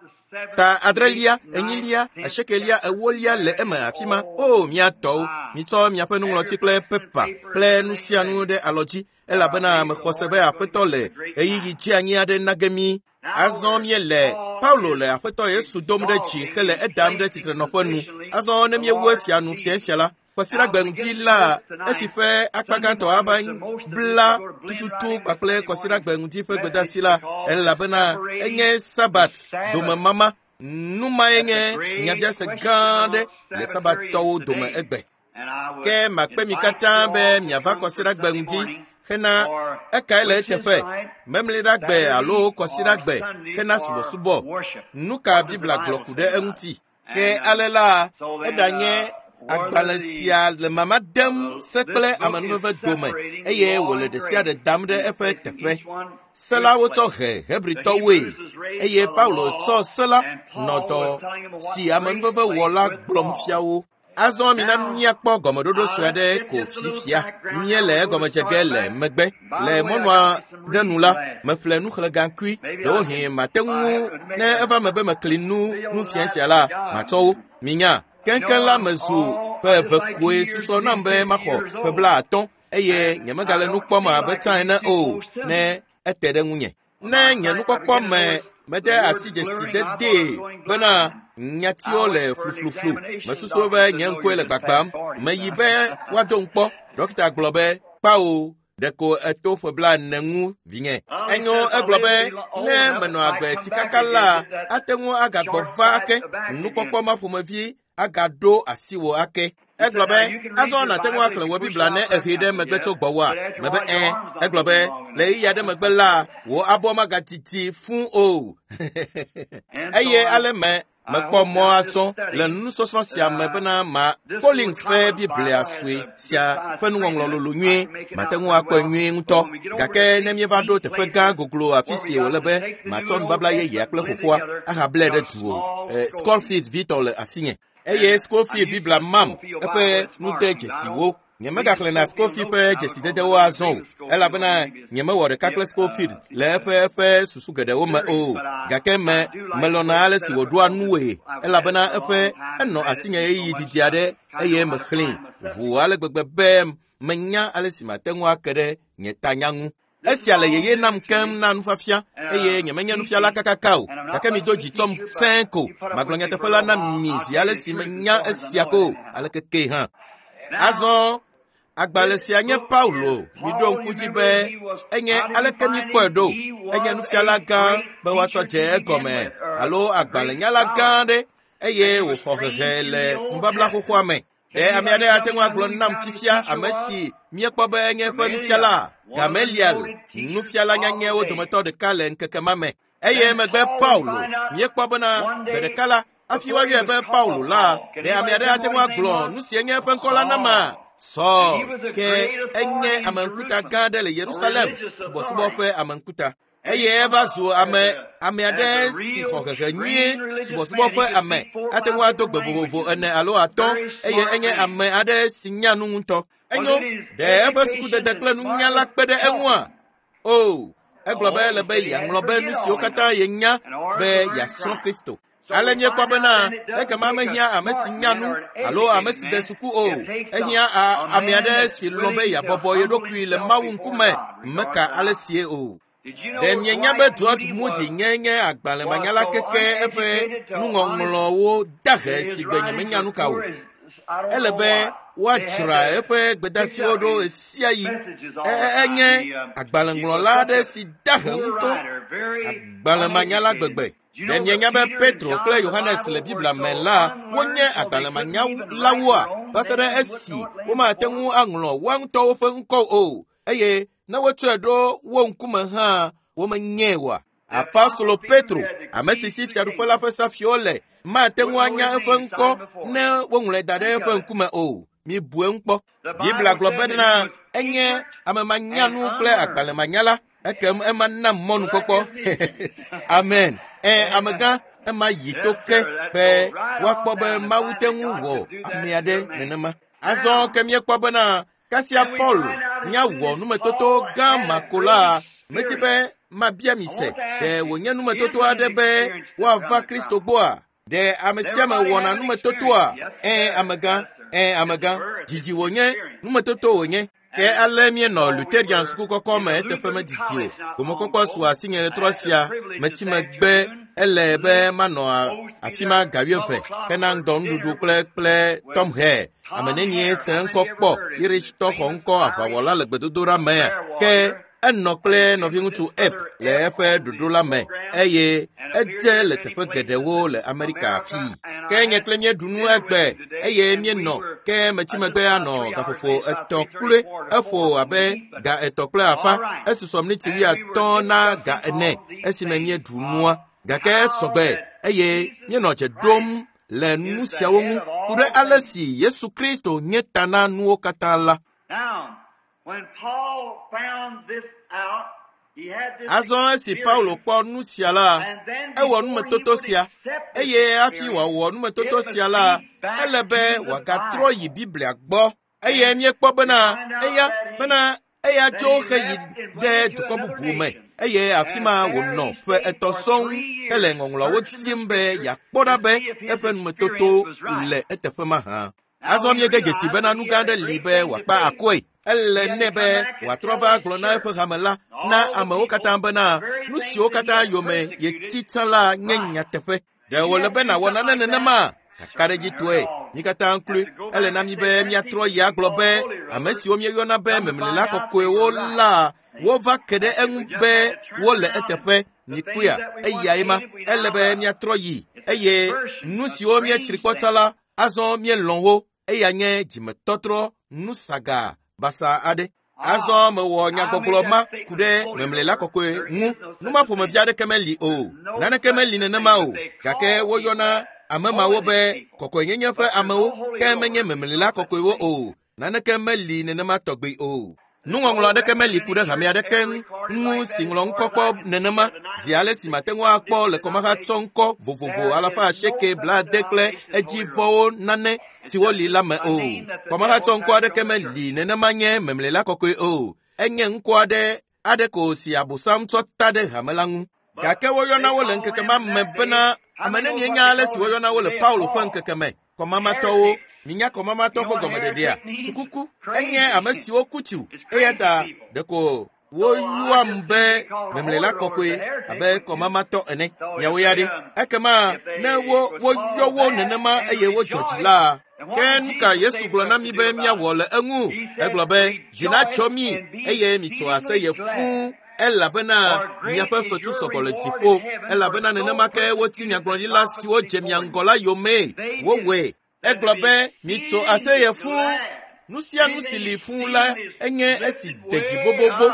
ta adrelia enyilia ashekelia ewolia le eme afima o miato mito miapenu lotikle pepa plenu sianu de aloji elabena me khosebe afeto le eyigi jianya de nagemi azon miele Paulo le afeto Yesu dom de chi khele edam de titrenofonu azon ne miewusia nu fiensiala kwasira gbengti la esife akpaganto avan bla tututu akle kwasira gbengti fe gbedasila elabena enye sabat dom mama numa enye nyabia se gande le sabat to dom egbe ke makpe mikata be miava kwasira gbengti Hena ekaile tefe memle dagbe alo kwasira gbe hena subo nuka bibla glokude enti ke alela edanye agbalansia le mamadem sekle amanove dome eye wole de sia de damde efe tefe sela woto hebrito we eye Paulo to sela nodo si amanove wola glomfiawo Azon minam niakpo gomododo swede ko fifia miele gomojegele megbe le monwa denula mefle nu khlegan kui do hin matengu ne eva mebe meklinu nu fiensia la mato minya kenken la mezu pe vekwe siso nambe makho pe bla aton eye nyamagale nu kpoma betan na o ne etede nwunye ne nya nu kpokpo mede asije sidede bana nyatio le flufluflu masuso be nyankwe le gbagam mayibe wadonkpo docteur globe pao deko etofo bla nangu vinye enyo eglobe ne meno agbe tikakala atengu agagbova ake nukpokpo mafumavi agado asiwo ake eglobe azona tengu akle wo bibla ne ehide megbeto gbowa mebe eglobe le yade megbela wo aboma gatiti fun o eye aleme Mekpo mo ason le nu soso sia mebena ma Collins pe Bible aswe sia penu ngolo lo nwi matengu akwa nwi nto gake ne mi vado te fega goglo afisi olebe maton babla ye akle kokwa aha blede tuo Schofield Vitol asinye eye Schofield Bible mam epe nu te jesiwo nyemega klena Schofield pe jesi de wa azon elabena nyeme wore kakle Schofield le epe susu gede wo ma o gake me melona ale si wodua nuwe elabena epe eno asinya yi didiade eye me clean vu ale gbegbe menya ale si matengu akede nyetanyangu esiale yeye nam kem na nufafia eye nyemenya nufia la kakakao gake mi doji tom 5 maglonya tefela na mizi ale si menya esiako ale keke ha azon agbalesia nye Paulo midon kujibe enye alekemi kwedo enye nufiala gan be wato je gome alo agbalenya la gande eye wo khokhele mbabla khokhwame amiade atengu aglon nam fifia amesi miekpo be enye fe nufiala Gameliel nufiala nyanye wo tomato de kale nkekemame eye megbe Paulo miekpo bena bedekala afiwa ye be Paulo la amiade atengu aglon nusi enye fe nkola nama so ke enye amankuta gande le Jerusalem subo fe amankuta eye eva zo amiade si khokeke nyi subo fe ame atenwa to gbevovo ene alo aton eye enye ame ade sinya nu nto enyo de eva suku de dekle nu nya la pede enwa o eglobe le be ya nglobe nu si okata ye nya be ya so Kristo alenye kwabena ekama mehia amesinyanu alo amesi desuku o ehia amiade si lobe ya bobo yedokui le mawu nkume meka alesie o dem nyenya betuot muji nyenye agbale manyala keke efe nungonglo wo dahe si gbenyamenya kawo elebe wachra efe gbedasi odo esiayi enye agbale nglola de si dahe nto agbale manyala gbegbe dem nyenya be Petro kle Yohanes le Bibla mela wonye abalemanya lawa basere esi wo ma tengu anglo wan to ofe nko o eye na wotu edo wo nkuma ha wo manyewa Apostolo Petro amesisi fiadu fola fesa fiole ma tengu anya efe nko ne wonle dade efe nkuma o mi bue nkpo Bibla globena enye amemanya nu kle abalemanya la ekem emanna monu kokpo amen amega ema yitoke pe wakpobe mawutengu wo amiade nenema azo kemie kpobena kasia Paul nya wo numetoto gama kola metibe ma bia mi se de wonye nume toto ade be wa va Kristo gboa de amesia me wona nume toto a amaga jiji wonye nume toto wonye ke alemie no Lutheran school kokko me tefe me didi o mo kokko so asinye trosia meti megbe elebe mano afima gawiofe kenan don dudu ple tom he amenenie sen kokpo iristo honko afawola legbedodora me ke enokle no vingutu ep le fe dudula me eye eje le tefe gedewo le America fi ke nyeklemie dunu egbe eye mie no ke meti megbe ano gafofo etokule efo abe ga etokule afa esisomni tiri aton na ga ene esimemie dunua gake sobe eye mie no che dom le nusia womu kure alesi Yesu Kristo nyetana nuo katala. Now, when Paul found this out, he had this Azon si Paulo po nusia la ewo nume toto sia eye afi wa wo nume toto sia la elebe wa gatro yi Biblia gbo eye mie kpo bena eya jo he de dukobu bume eye afima wo no fe etoson ele ngonglo wo timbe ya kpoda be efe nume toto le etefema ha azon ye gegesi bena nu gande libe wa pa akoi ele nebe wa trova glona efe hamela na amawo katamba na nusio kata yome ye titala nyenya tefe de wole bena wona nenema kakare jitwe ni kata nklu ele na mi be mi atro ya globe amesi o mi yona be memlela kokwe wo la wo va kede enbe wo le etefe ni kuya eyaima ele be mi atro yi eye nusio mi chirikotala azon mi lonwo eyanye jimetotro nusaga basa ade azo me wo nyagogloma kude memlela kokwe numa fo mafia de kemeli o nana kemeli nenema o kake wo yona amama wo be kokwe nyenye fe amawo kemenye memlela kokwe wo o nana kemeli nenema togbe o nungonglo de kemeli kude hamia de ken nu singlong kokpo nenema ziale simatenwa akpo le komaka tsonko vovovo alafa sheke bla dekle ejifo nane siwoli la me o komaka tsonko de kemeli nenema nye memlela kokwe o enye nkwa de adeko si abusam tsota de hamelangu kake wo yona wo le nkekema mebena amene ni nyale si wo yona wo le Paulo fa nkekeme komama towo ninya komama to fo gomede dia tukuku enye amesi okutu eyata deko wo yuambe memlela kokwe abe komama to ene nyawo yade ekema na wo yowo nenema eye wo jojila ken ka Yesu glona mi be mia wole engu eglobe jina chomi eye mi to ase ye fu ela bena nya pe fetu sokole tifo ela bena nenema ke wo tinya gloni la si wo jemia ngola yome wo we eglobe mito aseye fu nusia nusili fu la enye esi deji bobobo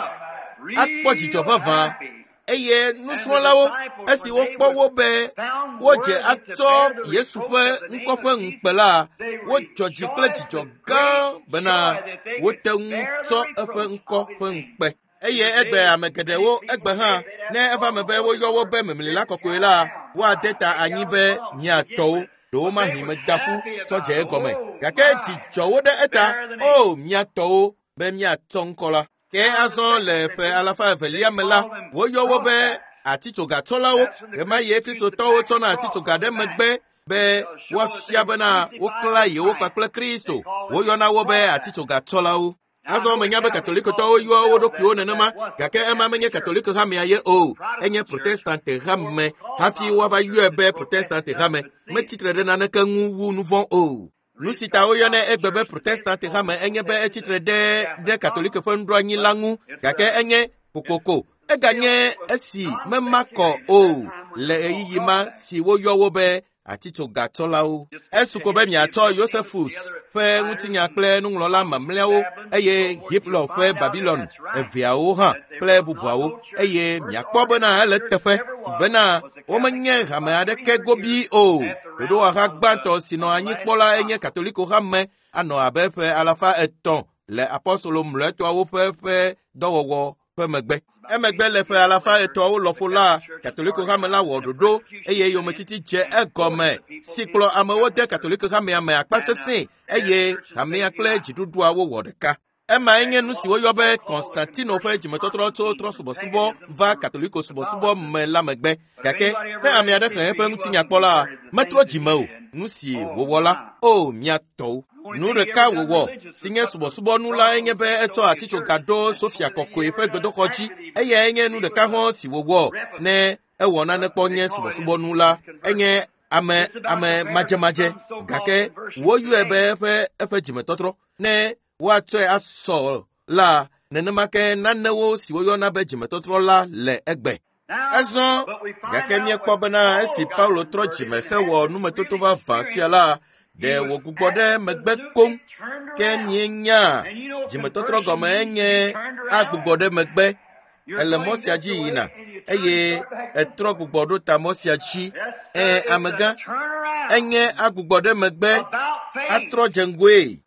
akpo jijo favan eye nuswolawo esi wo powo be wo je ato Yesu fe nkofe npela wo joji ple jijo gan bena wo teunto efe nkofe npe eye egbe amegedewo egbe ha na eva mebe wo yowo be memlila kokoela wa data anyi be nya to do ma hime dafu toje gome kake ti jowo de eta o mia to be mia tonkola ke azon le fe alafa velia mela wo yowo be ati to gatolawo e ma ye Kristo to to na ati to gade megbe be wo fia bana wo kla ye wo pakle Kristo wo yona wo be ati to gatolawo azo menya be katoliko to yo wo do kio nenema kake ema menye katoliko ha me ye o enye protestante ha me hafi wa va yo be protestante ha me titre de na naka nwu nu von o nu sita o yo na egbebe protestante ha me enye be titre de katoliko fo ndro anyi langu kake enye kokoko eganye esi memako o le eyima si wo yo wo be atito gatolao esuko be mi ato Josephus fe ngutinya kle nunglola mamlewo eye hiplo fe Babylon eviawo ha ple bubuawo eye mi akpobo na ele tefe bena o menye ha me ade ke gobi o do ha gbanto sino anyi pola enye katoliko ha me ano abe fe alafa eton le apostolo mleto awo fe dowowo fe megbe emegbe le fe alafa eto wo lofola katoliko ha me la wododo eye yo metiti je egome siklo amewo de katoliko ha me akpasesin eye ha me akle jidudu awo wodeka ema enye nu si woyɔ be Konstantino ƒe dzimetɔtrɔ tso trɔsubɔsubɔ va katoliko subɔsubɔ me la megbe gake ne ame aɖe xlẽ eƒe ŋutinyakpɔla metrɔ dzime o nu si wòwɔ la o miatɔwo nu ɖeka wòwɔ si nye subɔsubɔnu la enye be etsɔ atitsoga ɖo Sofia kɔkɔe ƒe gbedoxɔ dzi eya enye nu ɖeka hã si wòwɔ ne ewɔ nane kpɔ nye subɔsubɔnu la enye ame madzemadze gake woyɔe be eƒe dzimetɔtrɔ ne woatsɔe asɔ la nenema ke nanewo si woyɔna be dzimetɔtrɔ la le egbe ezɔ gake miekpɔ bena esi Paulo trɔ dzime hewɔ numetoto vavã sia la ɖe wògbugbɔ ɖe megbe koŋ ke mienya dzimetɔtrɔ gɔme enye agbugbɔ ɖe megbe ele mɔ sia dzi yina eye etrɔ gbugbɔ ɖo ta mɔ sia dzi amegã enye agbugbɔ ɖe megbe atrɔ dze ŋgoe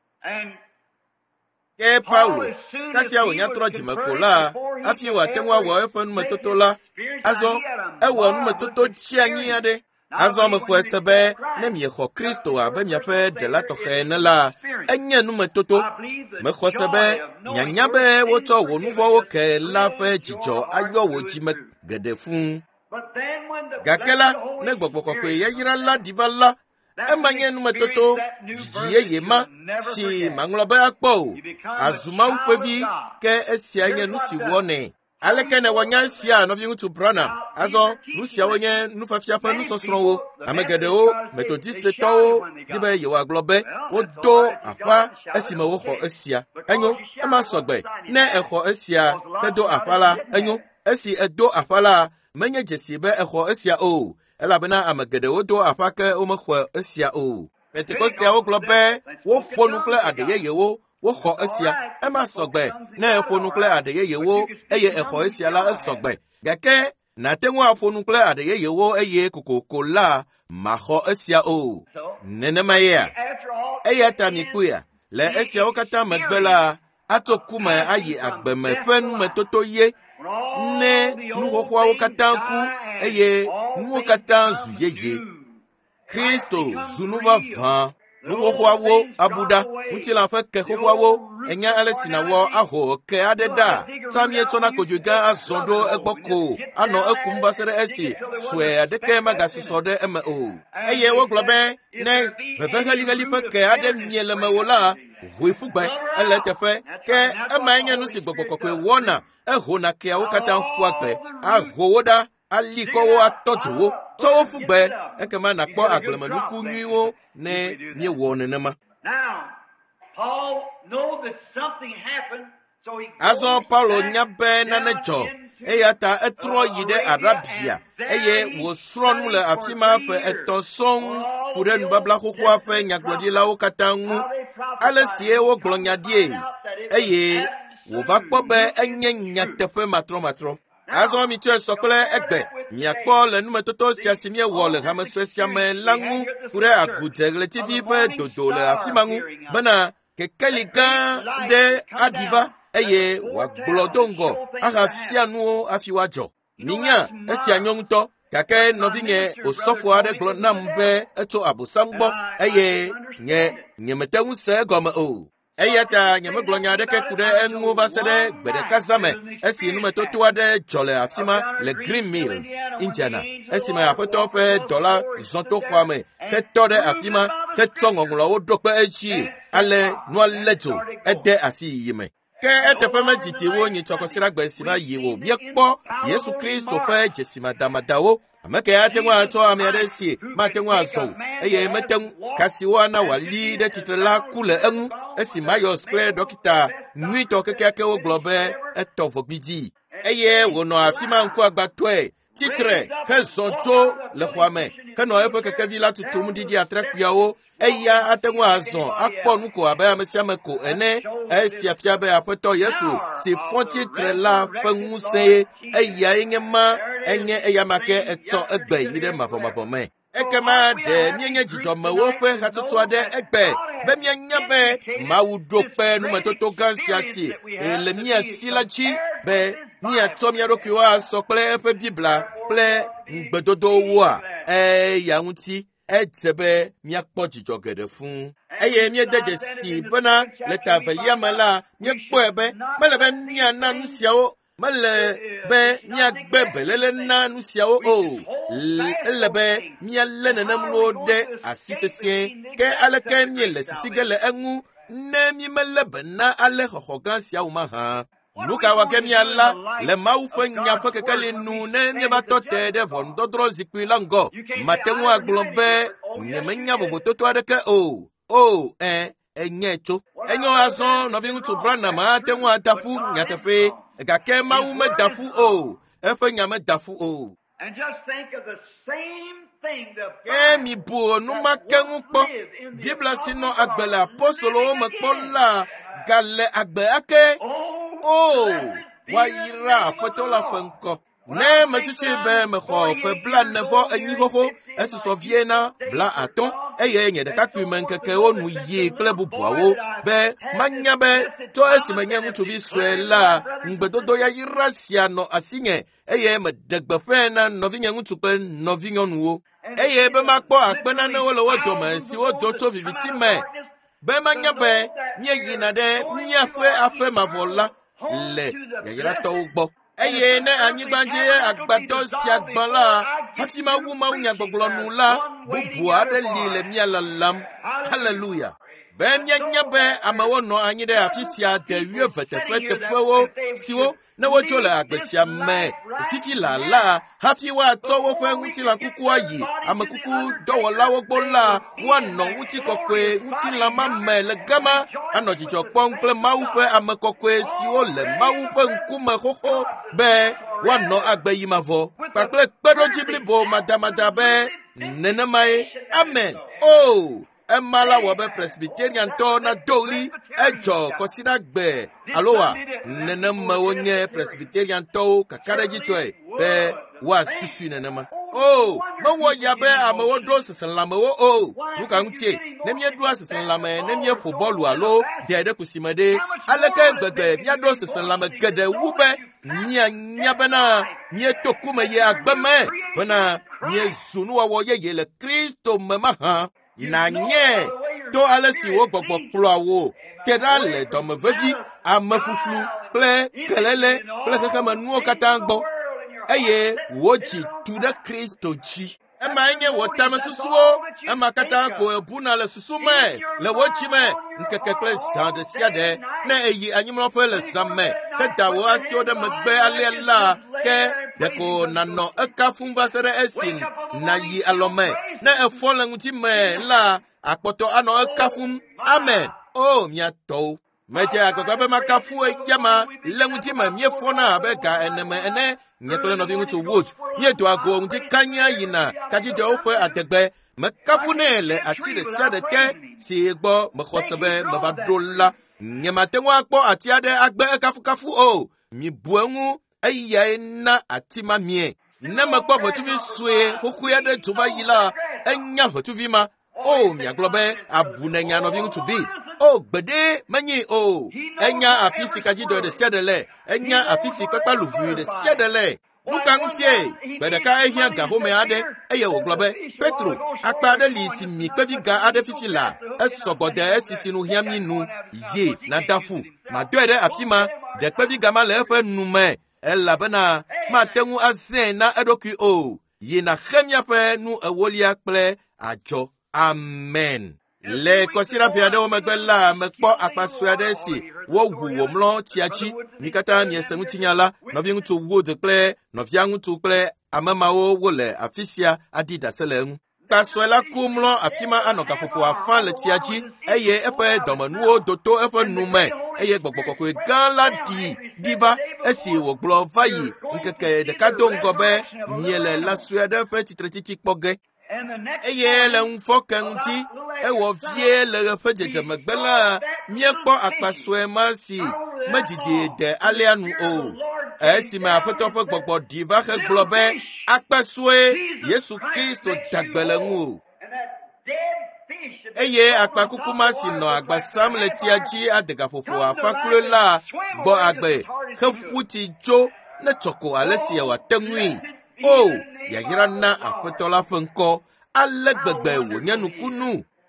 ke Paulo kasia wònya trɔ dzime ko la hafi wòate ŋu awɔ eƒe numetoto la azɔ ewɔ numetoto tsianyi aɖe azɔ mexɔe se be ne miexɔ Kristo abe miaƒe ɖela tɔxɛ ene la enye numetoto mexɔ se be mianya be wotsɔ wò nu vɔ̃wo ke la ƒe dzidzɔ ayɔ wò dzime geɖe fũu gake la ne Gbɔgbɔ Kɔkɔe yayra la ɖi va la emanye numetoto dzidzi yeye ma si maŋlɔ be akpɔ o azu Mawu ƒe vi ke esia nye nu si wɔnɛ aleke ne wɔnya sia nɔvi ŋutsu Branham azɔ nu siawo nye nufafia ƒe nusɔsrɔ̃wo ame geɖewo metodistetɔwo di be yewoagblɔ be wodo aƒa esime woxɔ esia enyo ema sɔgbe ne exɔ esia ke do aƒa la enyo esi edo aƒa la menye dzesi be exɔ esia o elabena ame geɖewo do aƒa ke womexɔ esia o Pentekosteawo gblɔ be woƒo nu kple aɖeyeyewo woxɔ esia ema sɔgbe ne eƒo nu kple aɖeyeyewo eye exɔ esia la esɔgbe gake nate ŋu aƒo nu kple aɖeyeyewo eye kokoko la maxɔ esia o nenema yea eya ta mikpuia le esiawo katã megbe la atso kume ayi agbeme ƒe numetoto ye ne nuxɔxɔawo katã ku eye nuwo katã zu yeye Kristo zu nu vavã nuxɔxɔawo abuɖa ŋutilã ƒe ke xoxoawo enya ale si nawɔ aho ke aɖe ɖa sa mietsɔna kodzo gã azɔ ɖo egbɔ ko anɔ ekum va se ɖe esi sue aɖeke magasusɔ ɖe eme o eye wogblɔ be ne veve heliheli ƒe ke aɖe mie le me wo la hoe fugbe ele teƒe ke emae nye nu si Gbɔgbɔ Kɔkɔe wɔna ehona keawo katã ƒua gbe aho wo ɖa ali kɔwo atɔ dzo wo tsɔ wo fugbe ekema nakpɔ agblemenuku nyuiwo ne miewɔ nenema azɔ Paulo nya be nane dzɔ eya ta etrɔ yi ɖe Arabia eye wòsrɔ̃ nu le afi ma ƒe 3 sɔŋ ku ɖe nubabla xoxoa ƒe nyagblɔɖilawo katã ŋu ale sie wogblɔ nya ɖie eye wòva kpɔ be enye nyateƒe matrɔmatrɔ azɔ mitsɔe sɔ kple egbe miakpɔ le numetoto sia si miewɔ le hamesɔe sia me la ŋu ku ɖe agudze ɣletivi ƒe dodo le afi ma ŋu bena kekeli gã ɖe aɖi va eye wòagblɔ do ŋgɔ ahafia nuwo hafi woadzɔ minya esia nyɔ ŋutɔ gake nɔvinye osɔfo aɖe gblɔ nam be etso Abosam gbɔ eye nyemete ŋu se egɔme o eya ta nyemegblɔ nya aɖeke ku ɖe eŋu va se ɖe gbe ɖeka zame esi numetoto aɖe dzɔ le afi ma le Green Mills, Indiana esime aƒetɔ ƒe dɔ la zɔ to xɔa me hetɔ ɖe afi ma hetsɔ ŋɔŋlɔwo ɖo kpe edzi ale nua lé dzo ede asi yiyi me ke eteƒe medidi wo nyitsɔkɔsiragbe si va yi wo miekpɔ Yesu Kristo ƒe dzesimadamadawo ame ke ate ŋu atsɔ ame aɖe si mate ŋu azɔ o eye mete ŋu kasiwo ana wòali ɖe tsitre la ku le eŋu esi Mayos kple dɔkita nyuitɔ kekeakewo gblɔ be etɔ vɔgbidzi eye wònɔ afi ma ŋkuagbatɔe tsitre hezɔ tso le xɔa me henɔ eƒe kekevi la tutum ɖiɖi atrakpuiawo eya ate ŋu azɔ akpɔ nu ko abe ame sia ame ko ene esia fia be aƒetɔ Yesu si fɔ tsitre la ƒe ŋusẽ eyae nye ma enye eya ma ke etsɔ egbe yi ɖe mavɔmavɔ me ekema ɖe mienye dzidzɔmewo ƒe hatsotso aɖe egbe be mianya be Mawu ɖo kpe numetoto gã sia si le mia si la dzi be miatsɔ mia ɖokuiwo asɔ kple eƒe Bibla kple ŋugbedodowoa eya ŋuti edze be miakpɔ dzidzɔ geɖe fũu eye mie de jesi bena le tavelia me la mie kpɔe be mele be miana nu siawo mele be miagbe belele na nu siawo o ele be mialé nenem nuwo ɖe asi sesẽ ke aleke miele sisi ge le eŋu ne mi mele be na ale xɔxɔ gã siawo mahã. Nu ka wɔ ke miala le Mawu ƒe nya ƒe kekeli nu ne mieva tɔ te ɖe ʋɔnudɔdrɔ̃ zikpui la ŋgɔ mate ŋu agblɔ be nyemenya vovototo aɖeke o enye tso enyo azɔ nɔvi ŋutsu Branham ate ŋu adafu nyateƒe gake Mawu medafu o eƒe nya medafu o. Ke mi bu numa ke ŋu kpɔ Biblia si nɔ agbe le apostolowo me kpɔ la gale agbe ake wayira aƒetɔ la ƒe ŋkɔ. Ne mesisi be mexɔ ƒe 48 xoxo esisɔ vie na 50 eye nye ɖekakpuime ŋkekewo nu yi kple bubuawo be manya be tso esime nye ŋutsuvi sue la ŋgbedodo yayira sia nɔ asinye eye meɖe gbeƒẽ na nɔvinye ŋutsu kple nɔvinyɔnuwo eye be makpɔ akpenanewo le wo dome siwo do tso viviti me be manya be mieyina ɖe miaƒe aƒe mavɔ la le yayiratɔwo gbɔ. Eye ne anyigbadzie agbadɔ sia gbã la hafi mawu nyagbɔgblɔ nu la bubu aɖe li le mia lalam. Haleluya. Be mianya be amewo nɔ anyi ɖe afi sia de 12 teƒewo siwo ne wotso le agbe sia me fifi la hafi woatsɔ woƒe ŋutilã kuku ayi ame kuku dɔwɔlawo gbɔ la woanɔ ŋutikɔkɔe ŋutilã ma me le gama anɔ dzidzɔ kpɔm kple Mawu ƒe ame kɔkɔe siwo le Mawu ƒe ŋkume xoxo be woanɔ agbe yi mavɔ kpakple kpeɖodzi blibo madamada be nenemae. Amen. Ema la wɔ be Presbyteriantɔ na doli edzɔ kɔsida gbe aloa nenemewo nye Presbyteriantɔwo kakaɖedzitɔe be woasusu nenema. Mewɔ ya be amewo ɖo seselãmewo nu ka ŋutie ne mieɖoa seselãme ne mieƒo bɔlu alo de ɖe kusime ɖe aleke gbegbe miaɖo seselãme geɖe wu be mianya bena mieto kume yi agbe me bena miezu nuwɔwɔ yeye le Kristo me mahã. Nanye to ale si wo gbɔgbɔ kplɔa wo te ɖa le dɔmevevi amefuflu kple kelele kple xexeme nuwo katã gbɔ eye wo dzi tu ɖe Kristo dzi. Ema nye wo tame susuwo ema katã ko ebuna le susu me le wo dzi me ŋkeke kple zã ɖe sia ɖe ne eyi anyimlɔƒe le zã me ke da wo asiwo ɖe megbe alea la ke ɖeko nanɔ ekafum va se ɖe esi nayi alɔme ne efɔ le ŋuti me la akpɔtɔ anɔ ekafum. Amen. Miatɔwo medze agbagba be makafu eyama le ŋuti me miefɔna abe ga eneme ene nye kple nɔvi ŋutsu Wood miedo ago ŋuti kanya yina kadzidewo ƒe adegbe mekafu ne le ati ɖe sia ɖe te si gbɔ mexɔ se be meva ɖo la nyemate ŋu akpɔ ati aɖe agbe kafukafu mi bu eŋu eyae na ati ma mie. Ne mekpɔ ʋetuvi sue xoxoe aɖe dzo va yi la enya ʋetuvi ma miagblɔ be abu ne nya nɔvi ŋutsu bi gbede menyi enya afi si kadzidɔ ɖe sia ɖe le enya afi si kpekpa luʋui ɖe sia ɖe le. Nu ka ŋutie gbe ɖeka ehiã gahome aɖe eye wògblɔ be Petro akpa aɖe li si mi kpevi ga aɖe fifi la esɔgbɔ de esisi nu hiã mi nu yi nadafu madɔe ɖe afi ma de kpevi ga ma le eƒe nu me elabena mate ŋu azẽ na eɖokui yi na xe miaƒe nu ewolia kple adzɔ. Amen. Le kɔsira ƒe aɖewo megbe la mekpɔ akpasue aɖe si wowu wòmlɔ tsia dzi. Mi katã miese ŋutinya la nɔvi ŋutsu Wood kple nɔvia ŋutsu kple amemawo wole afi sia aɖi ɖase le eŋu. Akpasue la ku mlɔ afi ma anɔ gaƒoƒo afã le tsia dzi eye eƒe dɔmenuwo do to eƒe nu me eye gbɔgbɔ kɔkɔe gã la ɖi va esi wògblɔ va yi ŋkeke ɖeka do ŋgɔ be miele la sue aɖe ƒe tsitretsitsi kpɔ ge. Eye le ŋufɔke ŋuti ewɔ vie le ɣe ƒe dzedzemegbe la miekpɔ akpasue ma si medidi de alea nu esime aƒetɔ ƒe gbɔgbɔ ɖi va he gblɔ be akpasue Yesu Kristo dagbe le ŋu eye akpakuku ma si nɔ agba sam le tia dzi adegaƒoƒo afakloe la gbɔ agbe he ƒuti dzo ne tsɔko ale si wòate ŋui. Yayra na aƒetɔ la ƒe ŋkɔ ale gbegbe wònye nukunu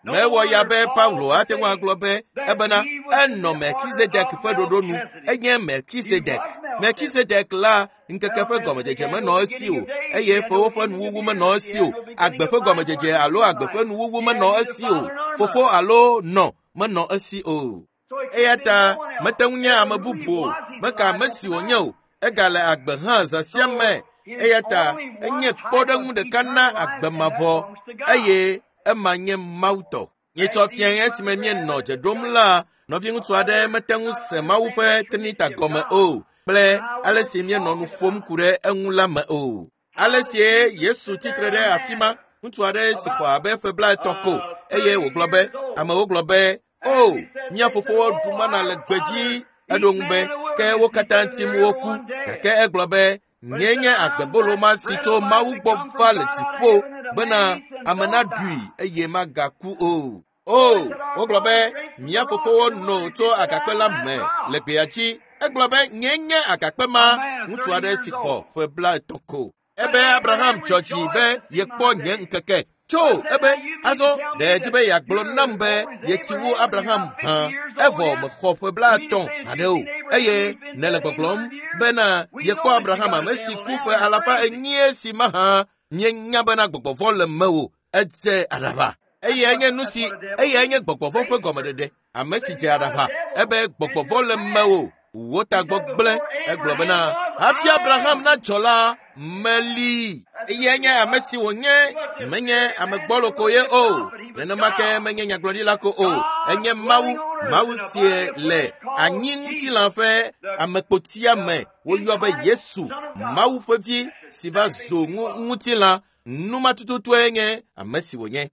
mewo ya be Paulo atenwa aglobe ebena eno Melchizedek fedodonu enye Melchizedek la nkeke fe gomejeje me no si o eye fo fo nu wu me no si o agbe fe gomejeje alo agbe fe nu wu me no si o fofo alo no me no si o eyata metawunya amabubu maka mesi onye o egale agbe han za siame eyata enye podangu de kana agbe mavo eye emanye mauto yeto fian esimemie no jedom no fian tuade metangu se mawufe trinita gome o ple alesimie no nu fom kure enula ma o alesie Yesu titrede afima tuade sikwa abe febla toko eye wo globe ama wo globe o nya fofo duma na legbeji edongbe ke wo katanti mu oku ke eglobe nyenye agbebolo ma sito mawu gbofa letifo bena amana dui eye magaku o oglobe nya fofo no to agapela me legbeachi eglobe nyenye agapema mutuade sikho febla toko ebe Abraham chochi be yekpo nyen keke cho ebe azo de tibe yakblo nambe yetiwu Abraham ha evo me khofe blaton adeo eye nele gboglom bena yekpo Abraham amesi kupe alafa enye si maha nyenya bena gbogbo le mewo etse adaba eye enye nusi eye enye gbogbo fe gomedede amesi je adaba ebe gbogbo le mewo wota gbogle eglobena afi Abraham na chola meli yenye amesi wonye menye amegbolo koye o nena make menye nyaglodi lako o enye mawu sie le anyinti lanfe amepotia me wo yobe Yesu mawu fevi siva zongu ngutila numa tututu enye amesi wonye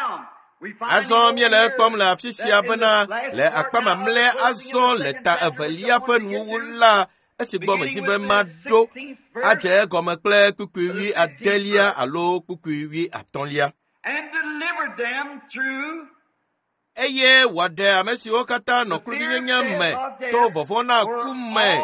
azon miele kom la fisia bena le akpama mle azon le ta evelia fe nuwula esigbo metibe mado aje gome kle kukuwi adelia alo kukuwi atonlia and delivered them through eye wade amesi okata no kruginya me to vovo na kume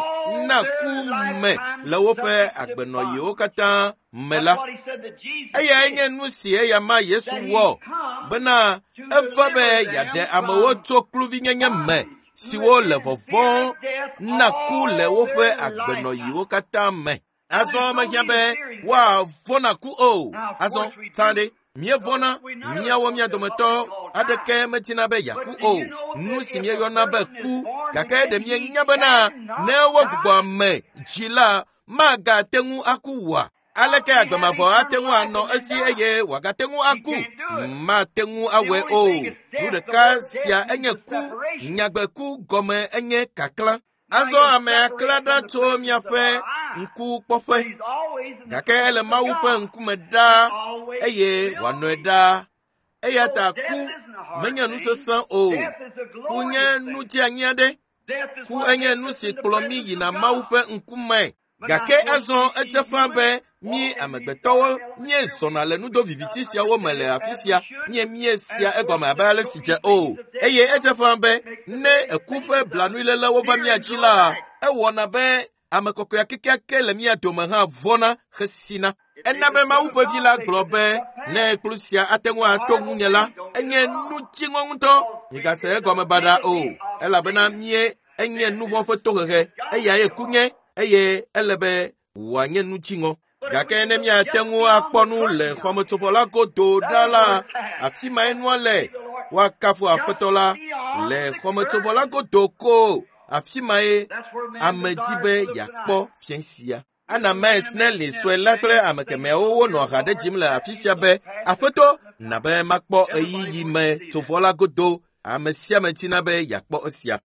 le wo fe agbeno yi okata mela eye enye nusi eya ma Yesu wo bena evabe yade amawo to kruginya me siwo le vovon na ku le wo fe agbeno yi okata me azo ma yabe wa vona ku o azo tande mie vona mia wo mia dometo adeke metina be yaku o nusi mie yona be ku kaka de mie nyabana ne wo gbugbo me jila maga tengu akuwa aleke agbamavo atengu ano esi eye waga tengu aku ma tengu awe o nudeka sia enye ku nyagbe ku gome enye kakla azo ame aklada to mia fe nku pofe kaka ele mawu fe nku meda eye wanoeda eye ta ku menya nu sesan o kunye nu ti anyade ku enye nu se kolomi yina mawu fe nku mai gake azon etefa be mi amegbeto mi sona le nu do vivitisia wo mele afisia mi sia egoma abale sije o eye etefa be ne ekufe blanu ilele wo va mi achila e wona be amekoko ya keke le mi adoma ha vona khesina enabe ma ufe vila globe ne klusia atenwa tongunyela enye nuchi ngonto igase egoma bada o elabena mie enye nuvo foto he eya ekunye eye elebe wanye nuchi ngo gake ne mi atenwa akponu le khomotofola godo dala afima enwale wakafu afetola le khomotofola godo ko afsimae amedibe yakpo fiensia ana mesneli swelakle amekeme owo no hade jimle afisia be afeto na be makpo eyiyi me tofola godo amesia metina be yakpo osia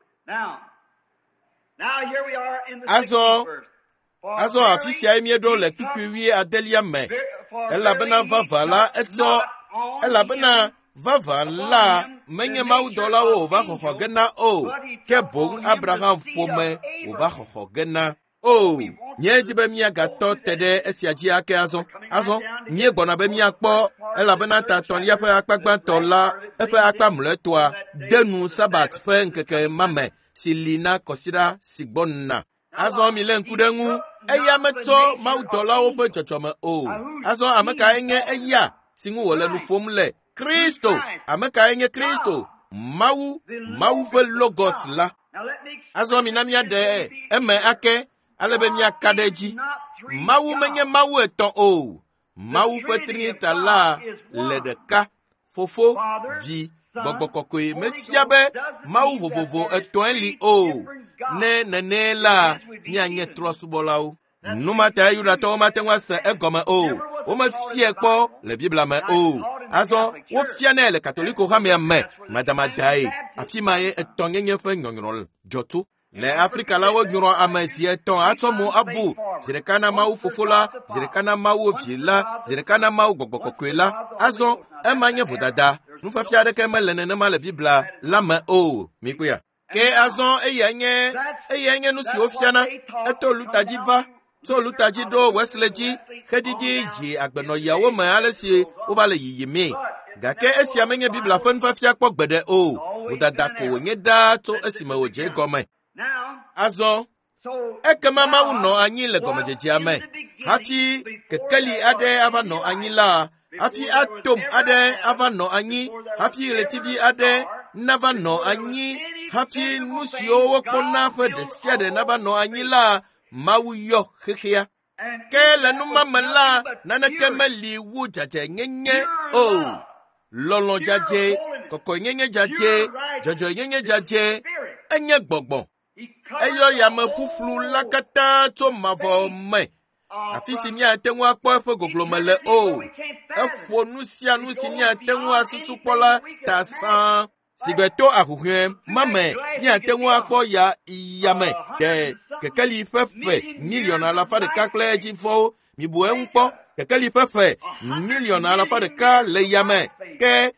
now here we are in the azo afisia emiedo le kukuwi adelia me elabena vavala eto elabena vavala menye maudola o va khogena o ke bon Abraham fome o va khogena o nye dibe mia gato tede esiaji ake azo nye bona be mia kpo elabena ta ton ya fe akpagba tola efe akpamle toa denu sabat fe nkeke mame silina kosira sigbonna azo mi len kudengu eya meto maudola o fe chochome o azo ameka enye eya singu wole nu fomle Kristo ame kae nye Kristo Mawu ƒe logos la azɔ mi na miaɖe eme ake ale be miaka ɖe edzi Mawu menye Mawu etɔ̃ o Mawu ƒe Trinita la le ɖeka Fofo Vi Gbɔgbɔ Kɔkɔe mefia be Mawu vovovo etɔ̃e li o ne nene la mianye trɔsubɔlawo numata Yudatɔwo mate ŋu ase egɔme o womefia kpɔ le Biblia me o azɔ wofia nɛ le katoliko xamea me madamadae afi ma ye etɔ̃nyenye ƒe nyɔnyrɔ dzɔtso le Afrika la wo nyrɔ ame si etɔ̃ atsɔ mo abu zi ɖeka na Mawu Fofo la zi ɖeka na Mawu Vi la zi ɖeka na Mawu Gbɔgbɔ Kɔkɔe la azɔ ema nye vodada nufafia aɖeke mele nenema le Biblia la me o mikuya ke azɔ eya nye nu si wofiana eto lutadzi va tso lutadzi ɖo Wesley dzi xedidi yi agbenɔyawo me ale si wova le yiyimee gake esia menye Biblia ƒe nufafia kpɔ gbeɖe o vodada ko wònye ɖaa tso esime wòdze gɔme azɔ ekema Mawu nɔ anyi le gɔmedzedzea me hafi kekeli aɖe ava nɔ anyi la hafi atom aɖe ava nɔ anyi hafi ɣletivi aɖe nava nɔ anyi hafi nu siwo wokpɔna ƒe ɖe sia ɖe nava nɔ anyi la Mawu yɔ xexea ke le numa me la naneke meli wu dzadzenyenye o lɔlɔ dzadze kɔkɔenyenye dzadze dzɔdzɔenyenye dzadze enye gbɔgbɔ eyɔ yame ƒuƒlu la katã tso mavɔ me afi si miate ŋu akpɔ eƒe goglome le o eƒo nu sia nu si miate ŋu asusu kpɔ la ta sãa sigbeto ahuhɔe mame miate ŋu akpɔ yame de kekeli ƒe ƒe miliɔn alafa ɖeka kple edzivɔwo mibu eŋu kpɔ kekeli ƒe ƒe miliɔn alafa ɖeka le yame ke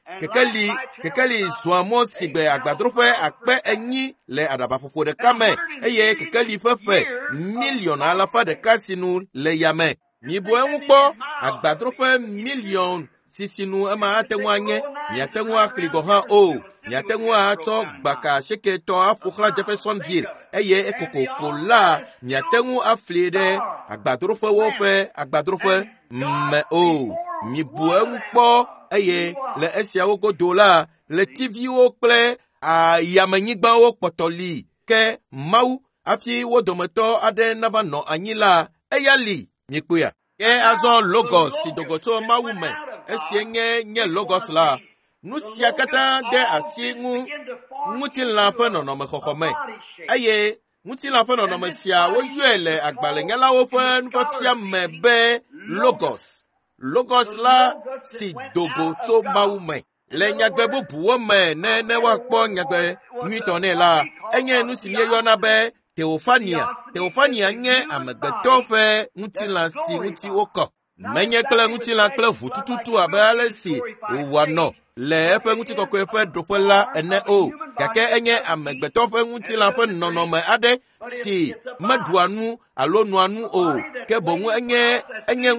kekeli zɔa mɔ sigbe agbadroƒe akpe enyi le aɖabaƒoƒo ɖeka me eye kekeli ƒe ƒe miliɔn alafa ɖeka sinu le yame mibu eŋu kpɔ agbadroƒe miliɔn sisinu ema ate ŋu anye miate ŋu axli gɔ hã o miate ŋu atsɔ gbaka seketɔ aƒoxlã Jeffersonville eye ekokoko la miate ŋu afli ɖe agbadroƒewo ƒe agbadroƒe me o mibu eŋu kpɔ eye le esiawo godo la le tiviwo kple yamenyigbawo kpɔtɔli ke Mawu afi wo dometɔ aɖe nava nɔ anyi la eya li mikpoya ke azɔ logos si dogo tso Mawu me esie nye logos la nu sia katã de asi ŋutilã ƒe nɔnɔme xɔxɔ me eye ŋutilã ƒe nɔnɔme sia woyɔe le agbalẽnyalawo ƒe nufafia me be logos la si dogo tso Mawu me le nyagbe bubuwo me ne woakpɔ nyagbe nyuitɔ nɛ la enye nu si míeyɔna be Teofania nye amegbetɔ ƒe ŋutilã si ŋuti wokɔ menye kple ŋutilã kple ʋu tututu abe ale si wòanɔ le eƒe ŋutikɔkɔe ƒe ɖoƒe la ene o gake enye amegbetɔ ƒe ŋutilã ƒe nɔnɔme aɖe si meɖua nu alo noa nu o ke boŋu enye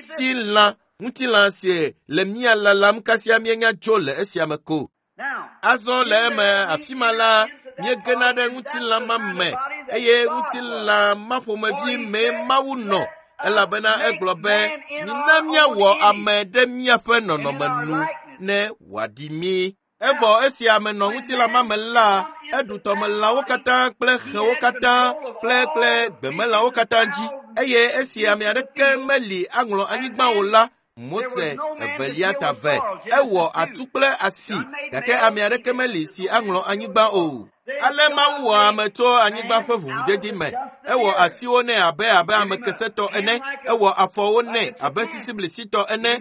ŋutilã si le mia lalam kasia mienya tso le esia me ko azɔ le eme afi ma la miegena ɖe ŋutilã ma me eye ŋutilã ma ƒomevi me Mawu nɔ elabena egblɔ be mina miawɔ ame ɖe miaƒe nɔnɔme nu ne wòaɖi mi evɔ esi ame nɔ ŋutilã ma me la eɖu tɔmelãwo katã kple xewo katã kple gbemelãwo katã dzi eye esi ame aɖeke meli aŋlɔ anyigba o la Mose evelia ta ve ewɔ atu kple asi gake ame aɖeke meli si aŋlɔ anyigba o ale Mawu wɔ ame tso anyigba ƒe ʋuʋudedi me ewɔ asiwo nɛ abe amekesetɔ ene ewɔ afɔwo nɛ abe sisiblisitɔ ene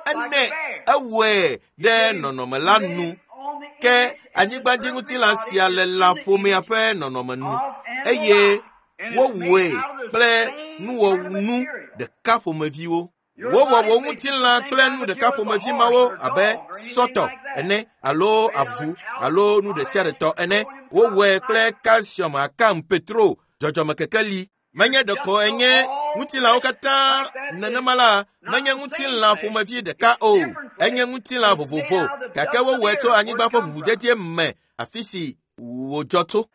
ewɔe ɖe nɔnɔme la nu ke anyigbadziŋutilã sia le lã ƒomea ƒe nɔnɔme nu eye wowɔe kple nuwɔnu ɖeka ƒomeviwo wowɔ wo ŋutilã kple nu ɖeka ƒomevi mawo abe sɔtɔ ene alo avu alo nu ɖe sia ɖetɔ ene wowɔe kple calcium akam petro dzɔdzɔmekekeli menye ɖeko enye ŋutilãwo katã nenema la menye ŋutilã ƒomevi ɖeka o enye ŋutilã vovovo gake wowɔe tso anyigba ƒe ʋuʋudedie me afi si wòdzɔ tso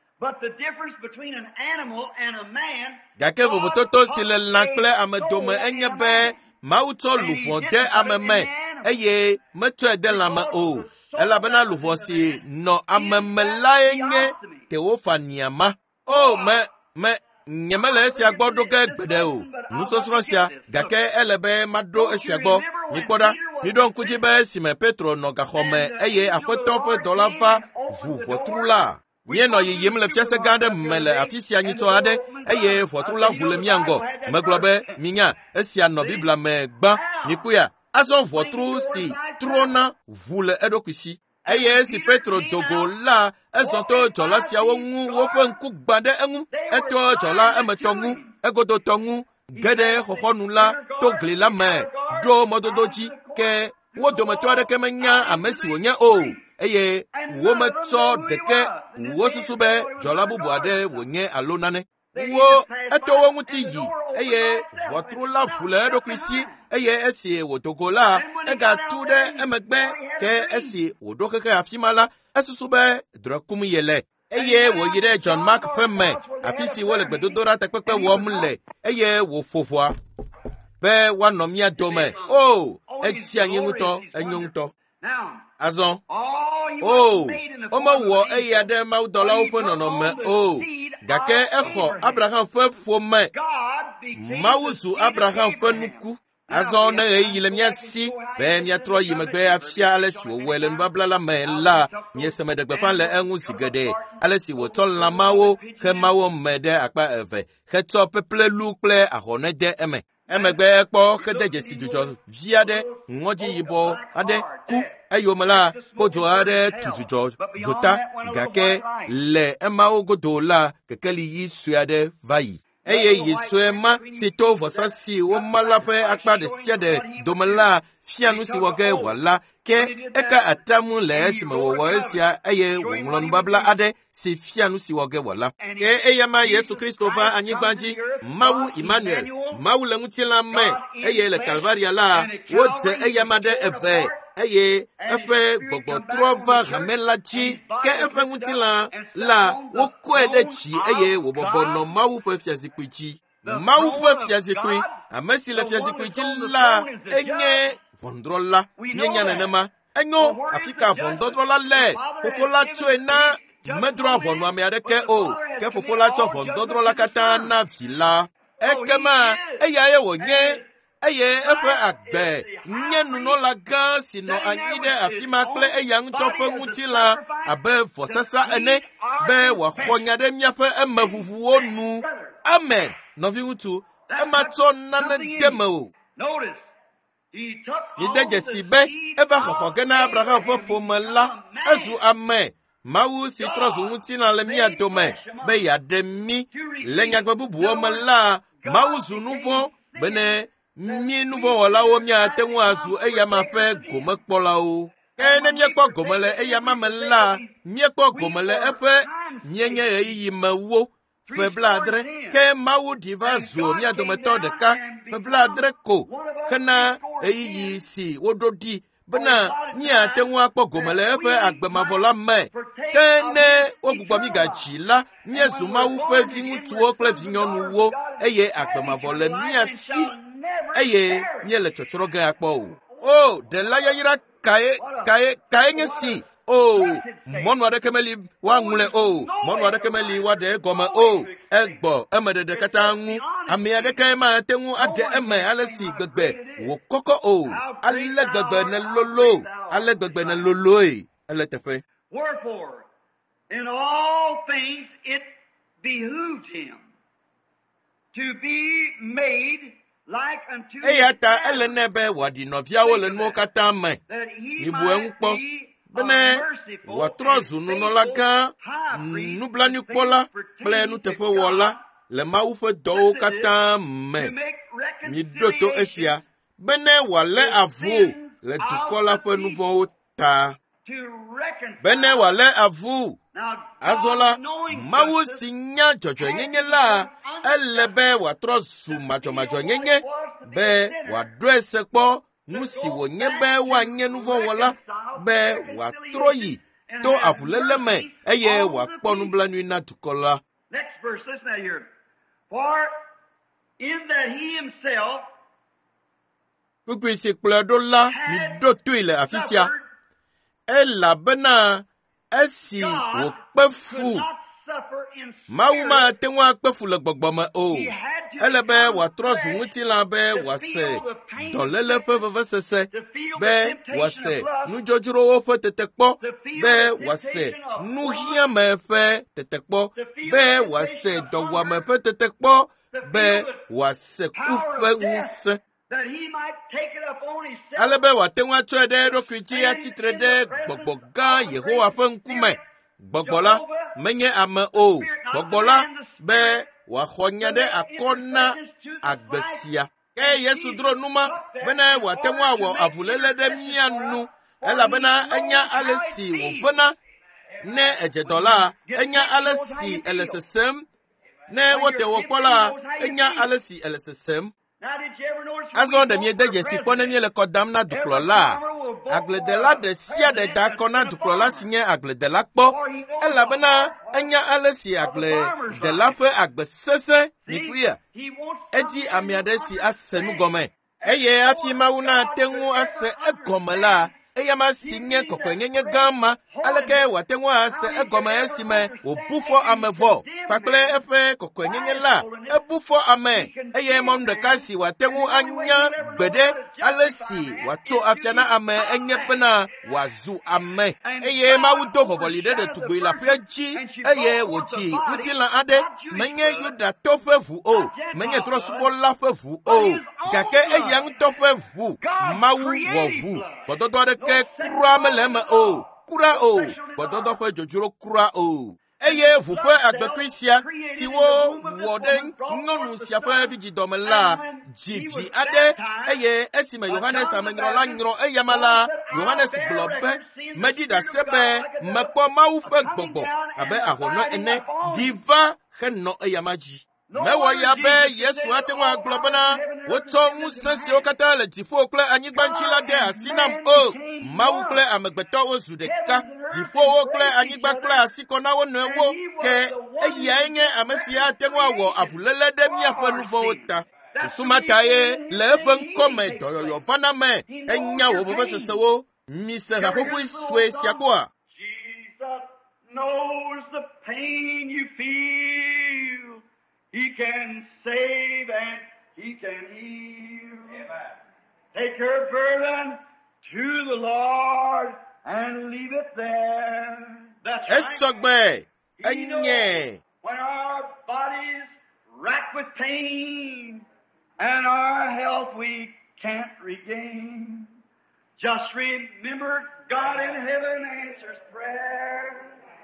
gake vovototo si le lã kple ame dome enye be Mawu tsɔ luʋɔ de ame me eye metsɔe de lãme o elabena luʋɔ si nɔ ame me lae nye tewofa niama. O me nyemele esia gbɔ ɖo ge gbeɖe o. Nusɔsrɔ̃ sia gake ele be maɖo esia gbɔ. Mikpɔ ɖa, miɖɔ ŋku dzi be esime Petro nɔ gaxɔ me eye Aƒetɔ ƒe dɔla va ʋu ʋɔtru la. Míenɔ yiyim le fiase gã aɖe me le afi sia nyitsɔ aɖe eye ʋɔtru la ʋu le mía ŋgɔ. Megblɔ be minya esia nɔ Biblia me gbã. Mikuya azɔ ʋɔtru si trona ʋu le eɖokui si. Eye esi Petro dogo la ezɔ to dzɔla siawo ŋu woƒe ŋku gbã ɖe eŋu. Eto dzɔla emetɔ ŋu egodotɔ ŋu ge ɖe xɔxɔnu la to gli la me ɖo mɔdodo dzi ke wo dometɔ aɖeke menya ame si wònye o. Eye wometsɔ ɖeke wo susu be dzɔla bubu aɖe wònye alo nane. Wo eto wo ŋuti yi eye ʋɔtru la ʋu le eɖokui si eye esi wòdogo la egatu ɖe emegbe ke esi wòɖo xexe afi ma la esusu be drɔ̃e kum yele eye wòyi ɖe John Mark ƒe me afi si wole gbedodoɖa takpekpe wɔm le eye wòƒo ʋɔa be woanɔ mía dome. O etsi anyi ŋutɔ enyo ŋutɔ. Azɔ womewɔ eya ɖe mawudɔlawo ƒe nɔnɔme o gake exɔ Abraham ƒe ƒome. Mawu zu Abraham ƒe nuku. Azɔ ne ɣeyiɣi le mía si be míatrɔ yi megbe afia ale si wòwɔe le nubabla la me la míese meɖegbeƒã le eŋu zi geɖe ale si wòtsɔ lãmawo xe mawo me ɖe akpa eve hetsɔ peplelu kple ahɔne de eme. Emegbe ekpɔ hede dzesi dzudzɔ vi aɖe ŋɔdzi yibɔ aɖe ku eyome la kodzo aɖe tu dzudzɔ dzota gake le emawo godo la kekeli yi sue aɖe va yi. Eye yi sue ma si to vɔsa si woma la ƒe akpa ɖe sia ɖe dome la fia nu si wɔ ge wòala ke eka atamu le esime wòwɔ esia eye wòŋlɔ nubabla aɖe si fia nu si wɔ ge wòala. Ke eya ma Yesu Kristo va anyigba dzi, Mawu Emmanuel, Mawu le ŋutilã me eye le Kalvaria la wodze eya ma ɖe eve eye eƒe gbɔgbɔ trɔ va hame la dzi ke eƒe ŋutilã la wokɔe ɖe dzi eye wòbɔbɔ nɔ Mawu ƒe fiazikpui dzi. Mawu ƒe fiazikpui, ame si le fiazikpui dzi la enye ʋɔnudrɔ̃la. Míenya nenema. Enyo afi ka ʋɔnudɔdrɔ̃la le. Fofo la tsɔe na medrɔ̃a ʋɔnu ame aɖeke o ke fofo la tsɔ ʋɔnudɔdrɔ̃ la katã na vi la. Ekema eyae wònye eye eƒe agbe nye nunɔla gã si nɔ anyi ɖe afi ma kple eya ŋutɔ ƒe ŋutilã abe vɔsasa ene be wòaxɔ nya ɖe míaƒe emeʋuʋuwo nu. Amen. Nɔvi ŋutsu, ematsɔ nane de me o. Mide dzesi be eva xɔxɔ ge na Abraham ƒe ƒome la ezu ame. Mawu si trɔ zu ŋutilã le mía dome be yeaɖe mí le nyagbe bubuwo me la, Mawu zu nu vɔ̃ bene mí nu vɔ̃ wɔlawo míate ŋu azu eya ma ƒe gomekpɔlawo. Ke ne míekpɔ gome le eya ma me la, míekpɔ gome le eƒe míenye ɣeyiɣi me wo ƒe 70 ke Mawu ɖi va zu mía dometɔ ɖeka ƒe 70 ko hena ɣeyiɣi si woɖo ɖi bena míate ŋu akpɔ gome le eƒe agbemavɔ la me. Ke ne wogbugbɔ mí gadzi la, míezu Mawu ƒe viŋutsuwo kple vinyɔnuwo eye agbemavɔ le mía si eye míele tsɔtsrɔ̃ ge akpɔ o. O ɖela yayra kae nye si. O mɔnu aɖeke meli woaŋlɔe o, mɔnu aɖeke meli woaɖe egɔme o. Egbɔ eme ɖeɖe katã ŋu. Ame aɖeke mate ŋu aɖe eme ale si gbegbe wòkɔkɔ o. Ale gbegbe ne lolo, ale gbegbe ne loloe ele teƒe. Wherefore, in all things it behooved him to be made like unto eya ta ele ne be wòaɖi nɔviawo le nuwo katã me. that he Mibu eŋu might kpɔ be bene wòatrɔ zu nunɔla gã, nublanuikpɔla kple nuteƒewɔla le Mawu ƒe dɔwo katã me. Miɖo to esia bene wòalé avu le dukɔ la ƒe nu vɔ̃wo ta. Bene wòalé avu. Azɔ la, Mawu si nya dzɔdzɔenyenye la, ele be wòatrɔ zu madzɔmadzɔnyenye be wòaɖoe se kpɔ nu si wònye be woanye nu vɔ̃ wɔla be wòatrɔ yi to avuléle me eye wòakpɔ nublanui na dukɔ la. Next verse, listen here. For in that he himself Kpukpui si kplɔe ɖo la, miɖo toe le afi sia. elabena esi wokpe fu Mawu ma te ŋu akpe fu le gbogbome o. Ele be wòatrɔ zu ŋutilã be wòase dɔléle ƒe vevesese, be wòase nudzodzrowo ƒe tetekpɔ, be wòase nuhiãme ƒe tetekpɔ, be wòase dɔwuame ƒe tetekpɔ, be wòase ku ƒe ŋusẽ. Ale be wòate ŋu atsɔe ɖe eɖokui dzi atsitre ɖe gbɔgbɔ gã Yehowa ƒe ŋkume. Gbɔgbɔ la menye ame o. Gbɔgbɔ la be wòaxɔ nya ɖe akɔ na agbe sia. Ke Yesu dro numa bena wòate ŋu awɔ avuléle ɖe mía nu, elabena enya ale si wòvena ne edze dɔ la, enya ale si ele sesem, ne wote wɔ kpɔ la, enya ale si ele sesem. Azɔ ɖe miede dzesi kpɔ ne míele kɔ dam na dukplɔla. Agbledela ɖe sia ɖe da kɔ na dukplɔla si nye agbledela kpɔ, elabena enya ale si agbledela ƒe agbe sesẽ nikuia. Edi ame aɖe si ase nugɔme. Eye hafi Mawu na te ŋu ase egɔme la, eya ma si nye kɔkɔenyenye gã ma, aleke wòate ŋu ase egɔme esime wòbu fɔ ame vɔ. Kpakple eƒe kɔkɔenyenye la, ebu fɔ ame, eye mɔnu ɖeka si wòate ŋu anya gbeɖe ale si wòatso afia na ame enye bena wòazu ame. Eye Mawu do vɔvɔli ɖe ɖetugbui la ƒe dzi, eye wòdzi ŋutilã aɖe, menye Yudatɔ ƒe ʋu o, menye trɔ̃subɔla ƒe ʋu o, gake eya ŋutɔ ƒe ʋu. Mawu wɔ ʋu, gbɔdɔdɔ aɖeke kura mele eme o, kura o, gbɔdɔdɔ ƒe dzodzro kura o. Eye ʋu ƒe agbetɔe sia siwo wɔ ɖe nyɔnu sia ƒe vidzidɔme la dzi vi aɖe, eye esime Yohanes amenyrɔla nyrɔ eyama la, Yohanes gblɔ be meɖi ɖase be mekpɔ Mawu ƒe gbɔgbɔ abe ahɔnɔ ene ɖi va henɔ eyama dzi. Mewɔ ya be Yesu ate ŋu agblɔ bena wotsɔ ŋusẽ siwo katã le dziƒo kple anyigba ŋuti la de asi nam o. Mawu kple amegbetɔwo zu ɖeka, dziƒowo kple anyigba kple asi kɔ na wo nɔewo, ke eyae nye ame si ate ŋu awɔ avuléle ɖe míaƒe nu vɔ̃wo ta. Susu ma ta ye le eƒe ŋkɔ me dɔyɔyɔ vana me, enya wò vevesesewo, mise haƒoƒoe sue sia kpɔa. He can save and He can heal. Amen. Take your burden to the Lord and leave it there. That's right. When our bodies racked with pain and our health we can't regain, just remember God in heaven answers prayer.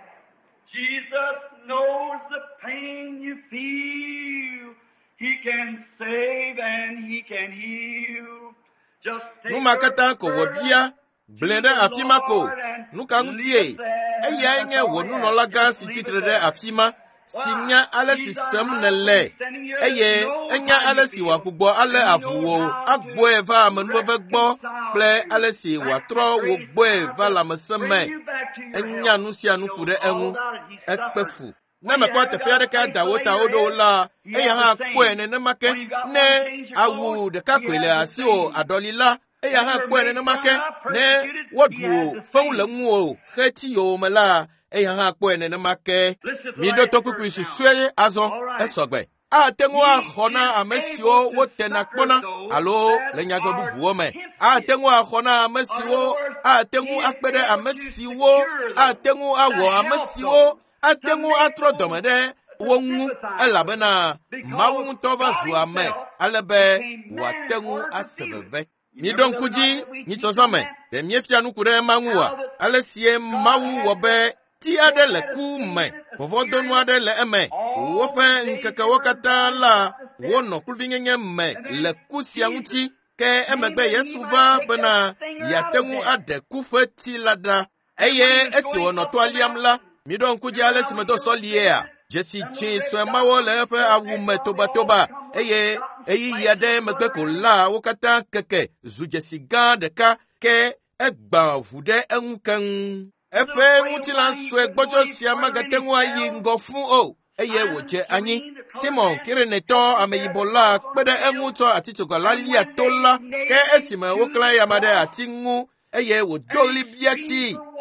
Jesus knows the pain you feel. He can save and He can heal. Just take Numakata ko wobia blende afima ko nuka ngutie eya enye wonu nolaga si titre de afima sinya ale si sem nele eye enya ale si wakugbo ale avuwo agbo eva amenuveve gbo ple ale si watro wo gbo eva la meseme enya nusia nuku de enu ekpefu na mekwa teƒe aɖeke dawo ta woɖo la eya hã kpɔe nenemake ne awu ɖeka koe le asi o aɖɔli la eya hã kpɔe nenemake ne woɖu fewu le ŋuwo xeti yiwo me la eya hã kpɔe nenemake. Mi ɖo tɔkpukpui susue azɔ esɔgbe ate ŋu axɔ na ame siwo wotena kpɔna alo le nyagbe bubuwo me, ate ŋu axɔ na ame siwo ate ŋu akpe ɖe ame siwo ate ŋu awɔ ame siwo ate ŋu atrɔ dɔme ɖe wo ŋu elabena Mawu ŋutɔ va zu ame ale be wòate ŋu ase veve. Mi ɖo ŋku dzi nyitsɔzɔ me ɖe miefia nuku ɖe ema ŋua ale sie Mawu wɔ be ti aɖe le ku me, vɔvɔdonu aɖe le eme. Woƒe ŋkekewo katã la wonɔ kluvinyenye me le ku sia ŋuti, ke emegbe Yesu va bena yeate ŋu aɖe ku ƒe ti la ɖa. Eye esi wònɔ toa liam la, mi ɖo ŋku dzi ale si medo sɔliea, dzesi dzĩ sue mawo le eƒe awu me tobatoba, eye eyiyi aɖe megbe ko la wo katã keke zu dzesi gã ɖeka, ke egba ʋu ɖe eŋu keŋ. Eƒe ŋutilã sue gbɔdzɔ sia magate ŋu ayi ŋgɔ fũu o, eye wòdze anyi. Simon Kirenetɔ ameyibɔ la kpe ɖe eŋu tsɔ atitsogɔ la lia to la, ke esime woklã yama ɖe ati ŋu eye wòdo ɣli bia ti,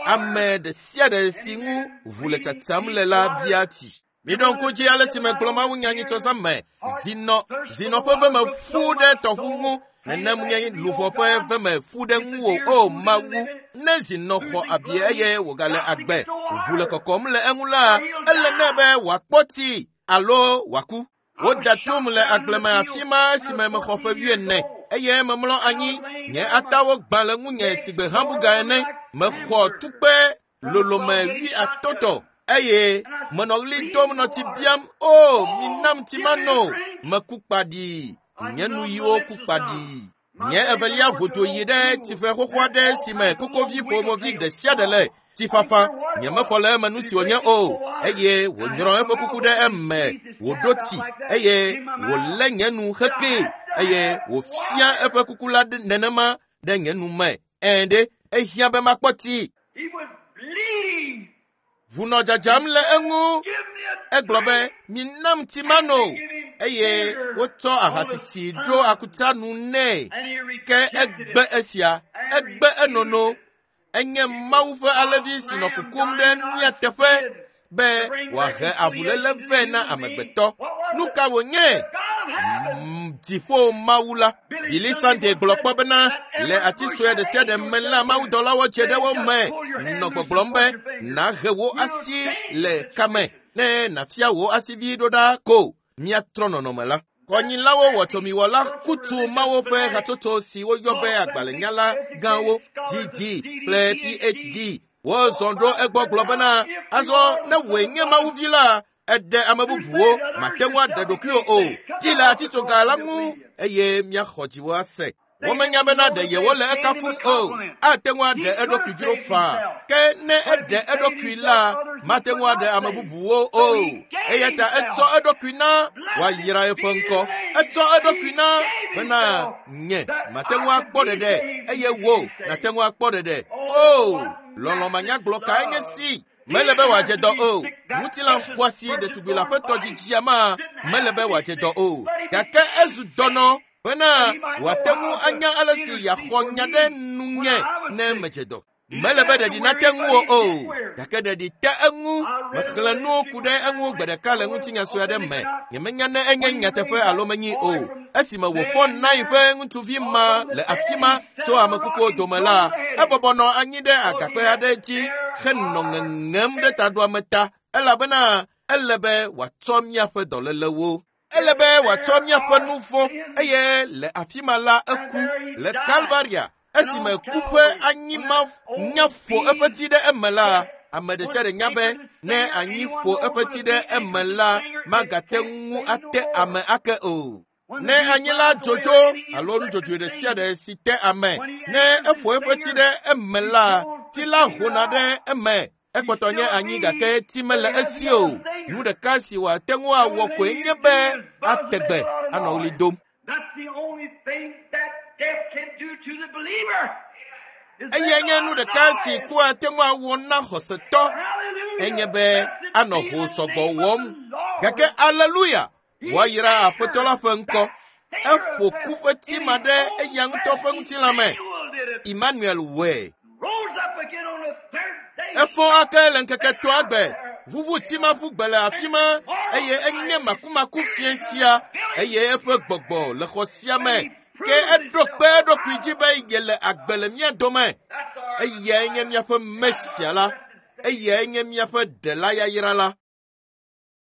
ame de sia de si ŋu ʋu le tsatsam le la bia ti. Miɖo ŋku dzi ale si me gblɔm awu nyanyi tso zame. Zinɔ ƒe ve me ƒu ɖe tɔʋu ŋu. Nenem nye luʋɔ ƒe ve me ƒu ɖe ŋuwò o Mawu. Ne zinɔ xɔ abie eye wògale agbe, ʋu le kɔkɔm le eŋu la, ele ne be wòakpɔ ti alo wòaku. Woda tom le agbleme afi ma si me mexɔ ƒe 14 eye memlɔ anyi. Nye atawo gbã le ŋunye sigbe hã buga ene. Mexɔ tukpe lolome 15 eye menɔ ɣli dom nɔ tsi biam, o minam tsi mano. Meku kpaɖi, nye nuyiwo ku kpaɖi. Nye evelia voto yi ɖe tsiƒe xoxo aɖe si me kokovi ƒomovi de sia de le tsifafa. Nye mefɔ le eme nu si wònye o, eye wònyrɔ eƒe kuku ɖe eme, wòɖo tsi, eye wòlé nye nu heke, eye wòfia eƒe kuku la nenema ɖe nye nu me. Ɛ̃ɖe ehiã be makpɔ ti. Ʋu nɔ dzadzam le eŋu. Egblɔ be minam tsi mano. Eye wotsɔ ahatiti ɖo akutanu nɛ. Ke egbe esia, egbe enono. Enye Mawu ƒe alẽvi si nɔ kukum ɖe nua teƒe be wòahe avuléle vɛ na amegbetɔ. Nu ka wònye? Dziƒo Mawu la. Billy Sunday gblɔ kpɔ bena le ati sue de sia de me la mawudɔlawo dze ɖe wo me nɔ gbɔgblɔm be nahe wo asi le kame ne nafia wo asivi ɖo ɖa ko miatrɔ nɔnɔme la. Kɔnyilawo wɔtɔmiwɔla kutu Mawu ƒe hatsotso si woyɔ be agbalẽnyala gãwo DD kple PhD wozɔ ɖo egbɔ gblɔ bena azɔ ne wòe nye Mawuvi la, eɖe ame bubuwo mate ŋu aɖe ɖokuiwo o. Dzi le atitsoga la ŋu eye miaxɔ dziwo ase. Womenya bena ɖe yewole ekafum o, ate ŋu aɖe eɖokui dzro faa. Ke ne eɖe eɖokui la, mate ŋu aɖe ame bubuwo o. Eya ta etsɔ eɖokui na wòayra eƒe ŋkɔ. Etsɔ eɖokui na bena nye mate ŋu akpɔ ɖeɖe eye wo nate ŋu akpɔ ɖeɖe. O, lɔlɔmanyagblɔ kae nye si. Mele be wòadze dɔ o. Ŋutilã xɔasi ɖetugbi la ƒe tɔdzidzi ma mele be wòadze dɔ o. Gake ezu dɔnɔ bena wòate ŋu anya ale si yaxɔ nya ɖe nunye ne medze dɔ. Mele be ɖeɖi nate ŋuwo o. Gake ɖeɖi te eŋu. Mexlẽ nuwo ku ɖe eŋu gbe ɖeka le ŋutinya sue aɖe me. Nyemenya ne enye nyateƒe alo menyi o. Esime wòfɔ Nain ƒe ŋutsuvi ma le afi ma tso ame kukuwo dome la, ebɔbɔ nɔ anyi ɖe agakpe aɖe dzi henɔ ŋeŋem ɖe taɖoame ta, elabena ele be wòatsɔ míaƒe dɔlélewo. Ele be wòatsɔ míaƒe nu vɔ̃, eye le afi ma la eku le Kalvaria. Esime ku ƒe anyima nya ƒo eƒe ti ɖe eme la, ame ɖe sia ɖe nya be ne anyi ƒo eƒe ti ɖe eme la, magate ŋu ate ame ake o. Ne anyi la dzodzo alo nudzodzoe ɖe sia ɖe si te ame, ne eƒo eƒe ti ɖe eme la, ti la hona ɖe eme. Ekpɔtɔ nye anyi gake ti mele esi o. Nu ɖeka si wòate ŋu awɔ koe nye be ategbe anɔ ɣli dom. Eye nye nu ɖeka si ku ate ŋu awɔ na xɔsetɔ enye be anɔ ho sɔgbɔ wɔm. Gake aleluya, woayra Aƒetɔ la ƒe ŋkɔ. Eƒo ku ƒe ti ma ɖe eya ŋutɔ ƒe ŋutilã me. Emmanuel wɔe. Efɔ ake le ŋkeke toa gbe. Ʋuʋu timaƒu gbe le afi ma eye enye makumaku fie sia eye eƒe gbɔgbɔ le xɔ sia me. Ke eɖo kpe eɖokui dzi be yele agbe le mía dome. Eyae nye míaƒe Mesia la. Eyae nye míaƒe Ɖela yayra la.